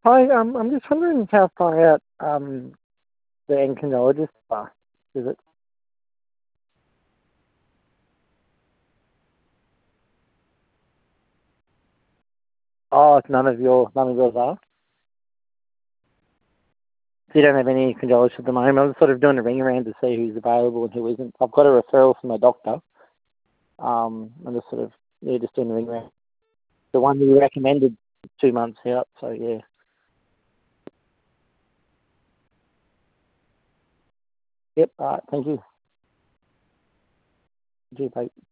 Hi, I'm just wondering how far out the endocrinologists are. Is it? Oh, it's none of yours are. So you don't have any endocrinologists at the moment. I'm sort of doing a ring around to see who's available and who isn't. I've got a referral from my doctor. I'm just sort of just doing a ring around. The one you recommended 2 months out. So yeah. Yep. All right. Thank you. Thank you, bye.